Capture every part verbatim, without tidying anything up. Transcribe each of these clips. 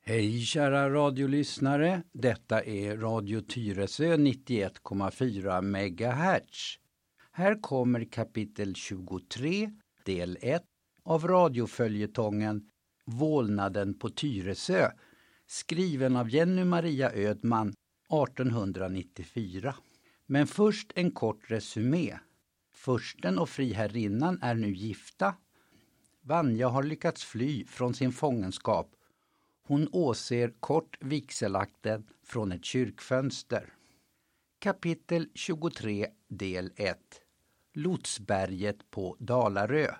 Hej kära radiolyssnare, detta är Radio Tyresö nittioett komma fyra megahertz. Här kommer kapitel tjugotre, del ett av radioföljetongen Vålnaden på Tyresö, skriven av Jenny Maria Ödman artonhundranittiofyra. Men först en kort resumé. Fursten och friherrinnan är nu gifta. Vanja har lyckats fly från sin fångenskap. Hon åser kort vigselakten från ett kyrkfönster. Kapitel tjugotre, del ett. Lotsberget på Dalarö.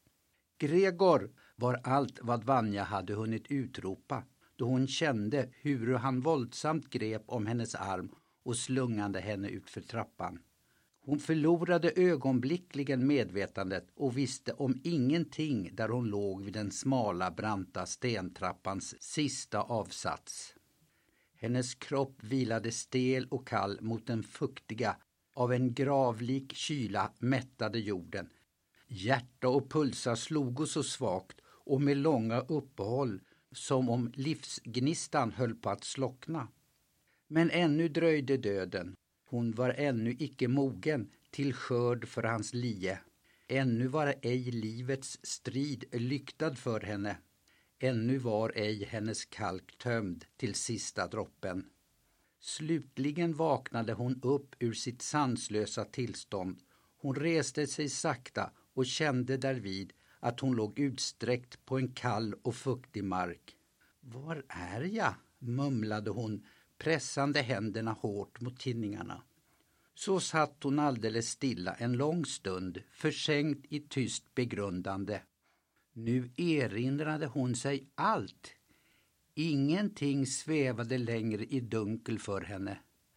Gregor var allt vad Vanja hade hunnit utropa, då hon kände hur han våldsamt grep om hennes arm och slungade henne ut för trappan. Hon förlorade ögonblickligen medvetandet och visste om ingenting där hon låg vid den smala, branta stentrappans sista avsats. Hennes kropp vilade stel och kall mot den fuktiga, av en gravlik kyla mättade jorden. Hjärta och pulsar slogo så svagt och med långa uppehåll som om livsgnistan höll på att slockna. Men ännu dröjde döden. Hon var ännu icke mogen till skörd för hans lie. Ännu var ej livets strid lyktad för henne. Ännu var ej hennes kalk tömd till sista droppen. Slutligen vaknade hon upp ur sitt sanslösa tillstånd. Hon reste sig sakta och kände därvid att hon låg utsträckt på en kall och fuktig mark. Var är jag? Mumlade hon, pressande händerna hårt mot tinningarna. Så satt hon alldeles stilla en lång stund, försänkt i tyst begrundande. Nu erinrade hon sig allt. Ingenting svävade längre i dunkel för henne.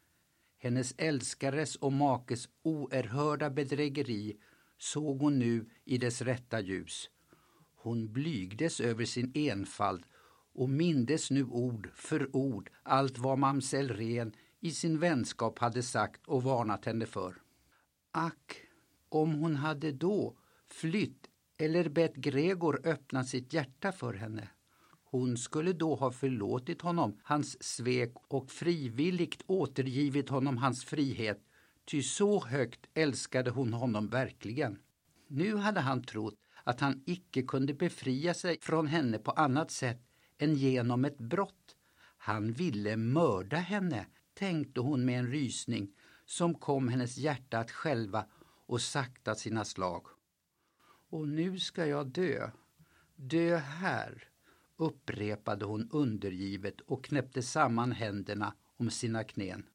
Hennes älskares och makes oerhörda bedrägeri såg hon nu i dess rätta ljus. Hon blygdes över sin enfald och mindes nu ord för ord allt vad mamsell Ren i sin vänskap hade sagt och varnat henne för. Ack, om hon hade då flytt eller bett Gregor öppna sitt hjärta för henne. Hon skulle då ha förlåtit honom hans svek och frivilligt återgivit honom hans frihet, ty så högt älskade hon honom verkligen. Nu hade han trott att han icke kunde befria sig från henne på annat sätt än genom ett brott. Han ville mörda henne, tänkte hon med en rysning som kom hennes hjärta att skälva och sakta sina slag. Och nu ska jag dö, dö här, upprepade hon undergivet och knäppte samman händerna om sina knän.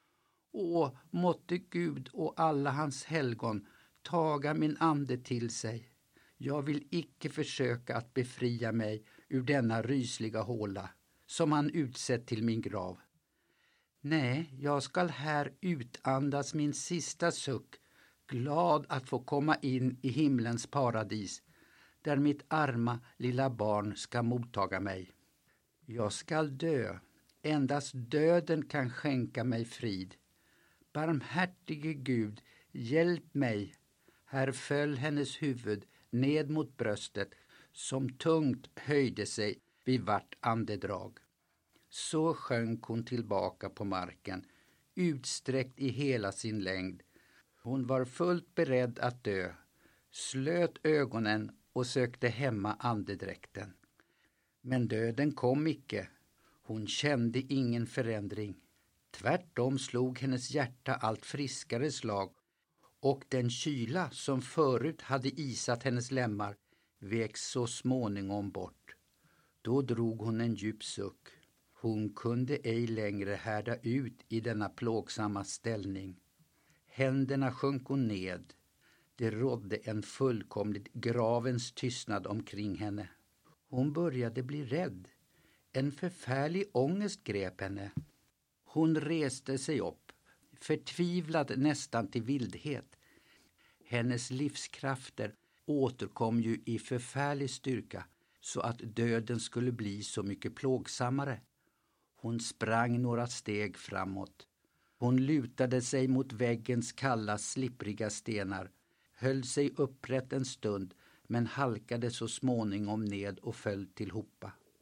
Åh, måtte Gud och alla hans helgon taga min ande till sig. Jag vill icke försöka att befria mig ur denna rysliga håla som han utsett till min grav. Nej, jag skall här utandas min sista suck, glad att få komma in i himlens paradis, där mitt arma lilla barn ska mottaga mig. Jag skall dö, endast döden kan skänka mig frid. Barmhärtige Gud, hjälp mig. Här föll hennes huvud ned mot bröstet, som tungt höjde sig vid vart andedrag. Så sjönk hon tillbaka på marken, utsträckt i hela sin längd. Hon var fullt beredd att dö, slöt ögonen och sökte hämma andedräkten. Men döden kom icke. Hon kände ingen förändring. Tvärtom slog hennes hjärta allt friskare slag, och den kyla som förut hade isat hennes lemmar vek så småningom bort. Då drog hon en djup suck. Hon kunde ej längre härda ut i denna plågsamma ställning. Händerna sjönk hon ned. Det rådde en fullkomligt gravens tystnad omkring henne. Hon började bli rädd. En förfärlig ångest grep henne. Hon reste sig upp, förtvivlad nästan till vildhet. Hennes livskrafter återkom ju i förfärlig styrka, så att döden skulle bli så mycket plågsammare. Hon sprang några steg framåt. Hon lutade sig mot väggens kalla, slippriga stenar, höll sig upprätt en stund, men halkade så småningom ned och föll till hopa.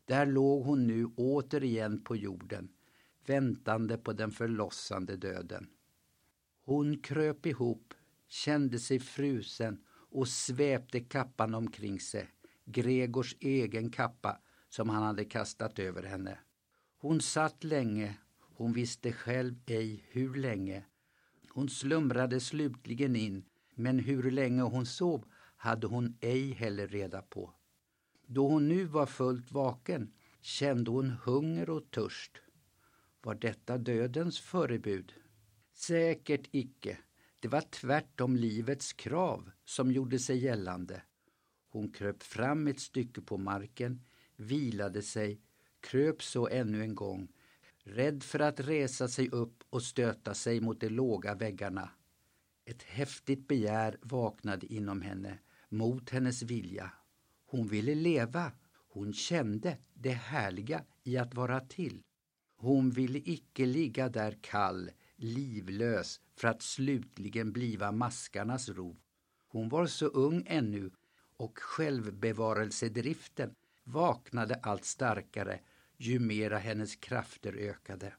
Där låg hon nu återigen på jorden, väntande på den förlossande döden. Hon kröp ihop, kände sig frusen och svepte kappan omkring sig, Gregors egen kappa som han hade kastat över henne. Hon satt länge, hon visste själv ej hur länge. Hon slumrade slutligen in, men hur länge hon sov hade hon ej heller reda på. Då hon nu var fullt vaken kände hon hunger och törst. Var detta dödens förebud? Säkert icke. Det var tvärtom livets krav som gjorde sig gällande. Hon kröp fram ett stycke på marken, vilade sig, kröp så ännu en gång, rädd för att resa sig upp och stöta sig mot de låga väggarna. Ett häftigt begär vaknade inom henne, mot hennes vilja. Hon ville leva. Hon kände det härliga i att vara till. Hon ville icke ligga där kall, livlös, för att slutligen bliva maskarnas rov. Hon var så ung ännu, och självbevarelsedriften vaknade allt starkare ju mera hennes krafter ökade.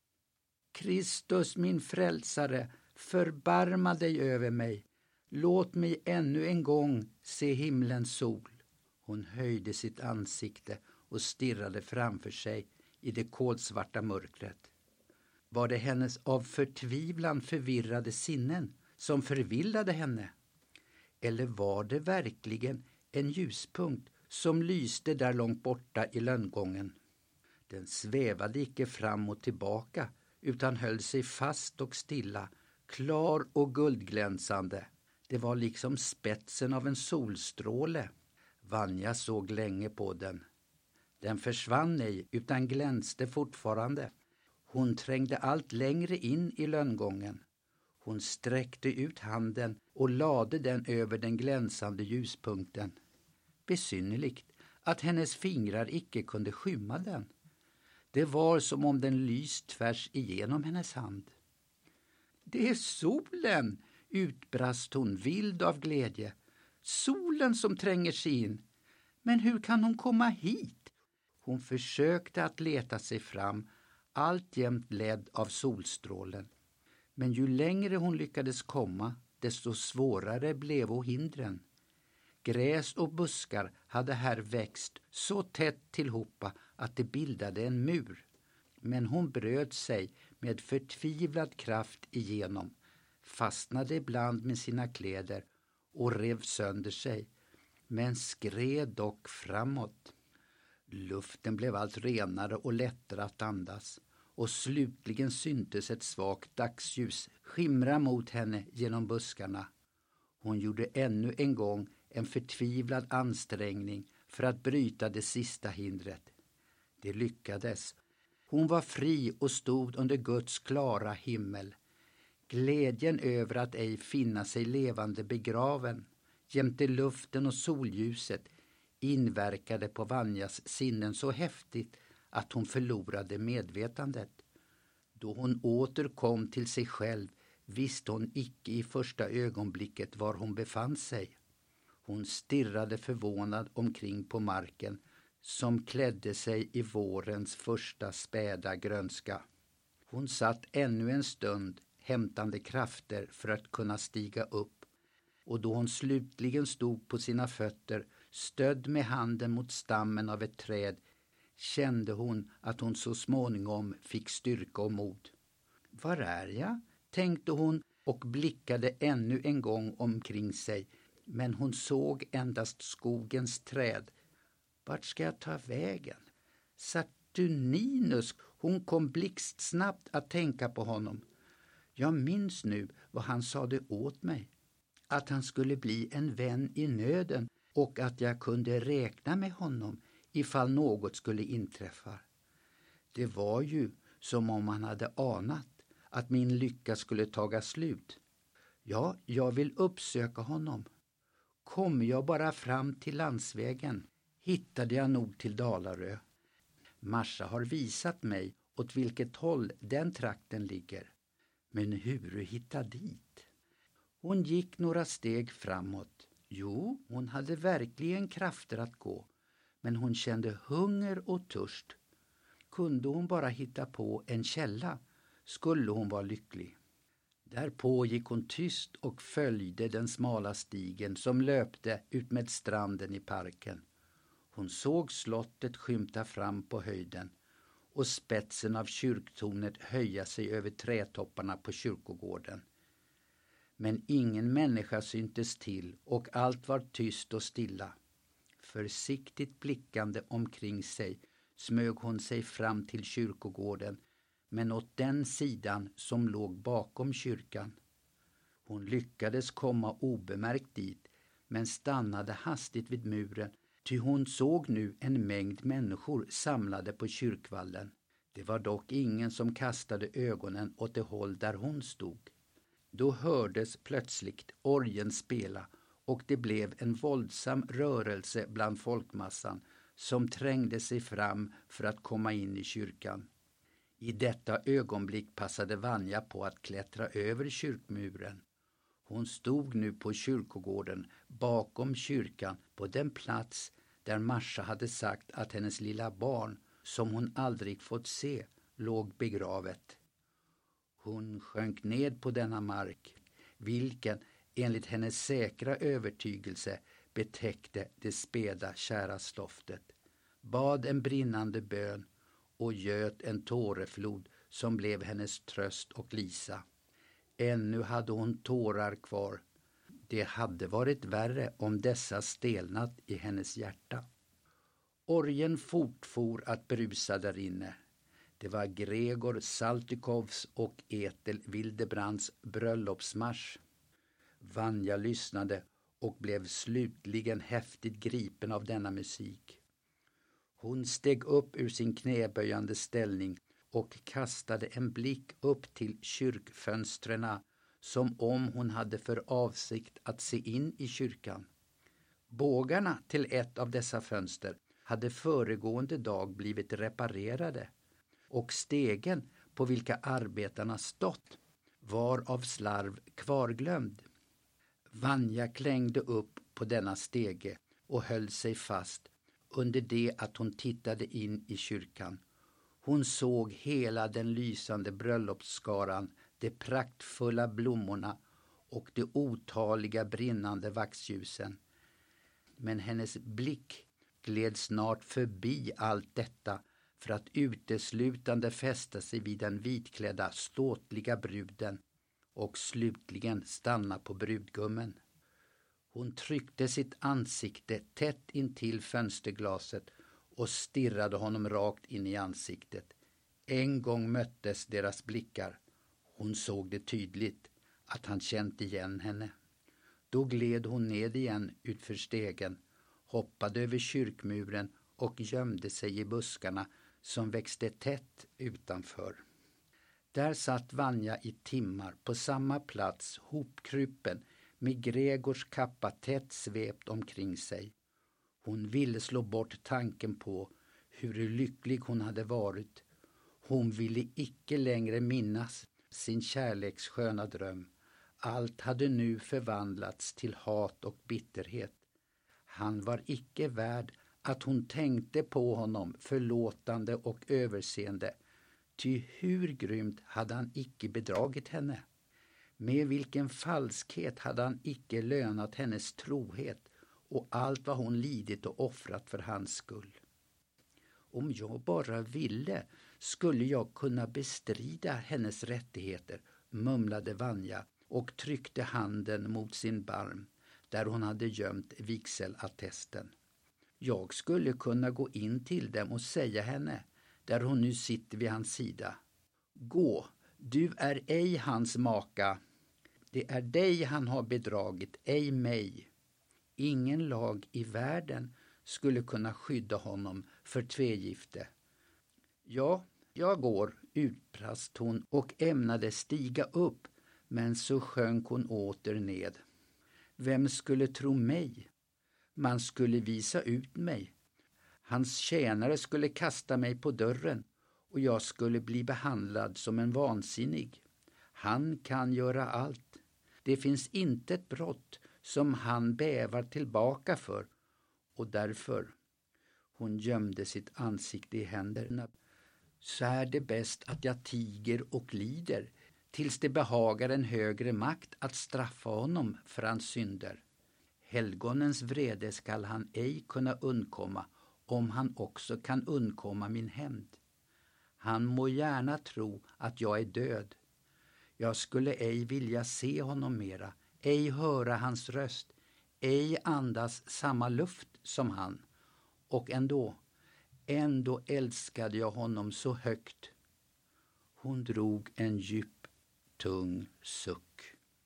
Kristus, min frälsare, förbarma dig över mig. Låt mig ännu en gång se himlens sol. Hon höjde sitt ansikte och stirrade framför sig i det kolsvarta mörkret. Var det hennes av förtvivlan förvirrade sinnen som förvillade henne? Eller var det verkligen en ljuspunkt som lyste där långt borta i lönngången? Den svävade icke fram och tillbaka utan höll sig fast och stilla, klar och guldglänsande. Det var liksom spetsen av en solstråle. Vanja såg länge på den. Den försvann ej utan glänste fortfarande. Hon trängde allt längre in i lönngången. Hon sträckte ut handen och lade den över den glänsande ljuspunkten. Besynnerligt att hennes fingrar icke kunde skymma den. Det var som om den lyst tvärs igenom hennes hand. Det är solen, utbrast hon vild av glädje. Solen som tränger sig in. Men hur kan hon komma hit? Hon försökte att leta sig fram, alltjämt ledd av solstrålen. Men ju längre hon lyckades komma, desto svårare blev hindren. Gräs och buskar hade här växt så tätt tillhopa att det bildade en mur. Men hon bröt sig med förtvivlad kraft igenom, fastnade ibland med sina kläder och rev sönder sig, men skred dock framåt. Luften blev allt renare och lättare att andas, och slutligen syntes ett svagt dagsljus skimra mot henne genom buskarna. Hon gjorde ännu en gång en förtvivlad ansträngning för att bryta det sista hindret. Det lyckades. Hon var fri och stod under Guds klara himmel. Glädjen över att ej finna sig levande begraven, jämte luften och solljuset, inverkade på Vanjas sinnen så häftigt att hon förlorade medvetandet. Då hon åter kom till sig själv visste hon icke i första ögonblicket var hon befann sig. Hon stirrade förvånad omkring på marken som klädde sig i vårens första späda grönska. Hon satt ännu en stund hämtande krafter för att kunna stiga upp, och då hon slutligen stod på sina fötter, stödd med handen mot stammen av ett träd, kände hon att hon så småningom fick styrka och mod. Var är jag? Tänkte hon och blickade ännu en gång omkring sig, men hon såg endast skogens träd. Vart ska jag ta vägen? Saturninus, hon kom blixtsnabbt att tänka på honom. Jag minns nu vad han sade åt mig. Att han skulle bli en vän i nöden och att jag kunde räkna med honom ifall något skulle inträffa. Det var ju som om han hade anat att min lycka skulle taga slut. Ja, jag vill uppsöka honom. Kom jag bara fram till landsvägen hittade jag nog till Dalarö. Marsa har visat mig åt vilket håll den trakten ligger. Men hur hitta dit? Hon gick några steg framåt. Jo, hon hade verkligen krafter att gå. men hon kände hunger och törst. Kunde hon bara hitta på en källa skulle hon vara lycklig. Därpå gick hon tyst och följde den smala stigen som löpte ut med stranden i parken. Hon såg slottet skymta fram på höjden och spetsen av kyrktornet höja sig över trädtopparna på kyrkogården. Men ingen människa syntes till och allt var tyst och stilla. Försiktigt blickande omkring sig smög hon sig fram till kyrkogården, men åt den sidan som låg bakom kyrkan. Hon lyckades komma obemärkt dit, men stannade hastigt vid muren, ty hon såg nu en mängd människor samlade på kyrkvallen. Det var dock ingen som kastade ögonen åt det håll där hon stod. Då hördes plötsligt orgeln spela och det blev en våldsam rörelse bland folkmassan som trängde sig fram för att komma in i kyrkan. I detta ögonblick passade Vanja på att klättra över kyrkmuren. Hon stod nu på kyrkogården bakom kyrkan på den plats där Marsa hade sagt att hennes lilla barn, som hon aldrig fått se, låg begravet. Hon sjönk ned på denna mark, vilken enligt hennes säkra övertygelse betäckte det späda kära stoftet, bad en brinnande bön och göt en tåreflod som blev hennes tröst och lisa. Ännu hade hon tårar kvar. Det hade varit värre om dessa stelnat i hennes hjärta. Orgeln fortfor att brusa där inne. Det var Gregor Saltykovs och Ethel Wildebrands bröllopsmarsch. Vanja lyssnade och blev slutligen häftigt gripen av denna musik. Hon steg upp ur sin knäböjande ställning och kastade en blick upp till kyrkfönstren som om hon hade för avsikt att se in i kyrkan. Bågarna till ett av dessa fönster hade föregående dag blivit reparerade och stegen på vilka arbetarna stått var av slarv kvarglömd. Vanja klängde upp på denna stege och höll sig fast under det att hon tittade in i kyrkan. Hon såg hela den lysande bröllopsskaran, de praktfulla blommorna och de otaliga brinnande vaxljusen. Men hennes blick gled snart förbi allt detta för att uteslutande fästa sig vid den vitklädda ståtliga bruden och slutligen stanna på brudgummen. Hon tryckte sitt ansikte tätt intill fönsterglaset och stirrade honom rakt in i ansiktet. En gång möttes deras blickar. Hon såg det tydligt att han känt igen henne. Då gled hon ned igen utför stegen, hoppade över kyrkmuren och gömde sig i buskarna som växte tätt utanför. Där satt Vanja i timmar på samma plats, hopkrupen, med Gregors kappa tätt svept omkring sig. Hon ville slå bort tanken på hur lycklig hon hade varit. Hon ville icke längre minnas sin kärlekssköna dröm. Allt hade nu förvandlats till hat och bitterhet. Han var icke värd att hon tänkte på honom förlåtande och överseende. Ty hur grymt hade han icke bedragit henne? Med vilken falskhet hade han icke lönat hennes trohet och allt vad hon lidit och offrat för hans skull. Om jag bara ville skulle jag kunna bestrida hennes rättigheter, mumlade Vanja och tryckte handen mot sin barm där hon hade gömt vigselattesten. Jag skulle kunna gå in till dem och säga henne, där hon nu sitter vid hans sida: gå, du är ej hans maka. Det är dig han har bedragit, ej mig. Ingen lag i världen skulle kunna skydda honom för tvegifte. Ja, jag går, utbrast hon och ämnade stiga upp, men så sjönk hon åter ned. Vem skulle tro mig? Man skulle visa ut mig. Hans tjänare skulle kasta mig på dörren och jag skulle bli behandlad som en vansinnig. Han kan göra allt. Det finns inte ett brott som han bävar tillbaka för, och därför. Hon gömde sitt ansikte i händerna. Så är det bäst att jag tiger och lider, tills det behagar en högre makt att straffa honom för hans synder. Helgonens vrede skall han ej kunna undkomma, om han också kan undkomma min hämnd. Han må gärna tro att jag är död. Jag skulle ej vilja se honom mera, ej höra hans röst, ej andas samma luft som han. Och ändå, ändå älskade jag honom så högt. Hon drog en djup, tung suck.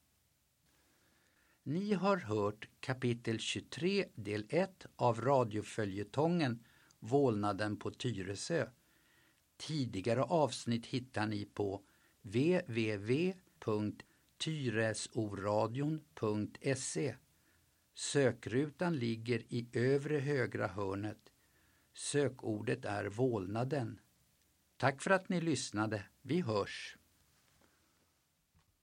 Ni har hört kapitel tjugotre del ett av radioföljetongen Vålnaden på Tyresö. Tidigare avsnitt hittar ni på w w w punkt tyresoradion punkt se. Sökrutan ligger i övre högra hörnet. Sökordet är vålnaden. Tack för att ni lyssnade. Vi hörs.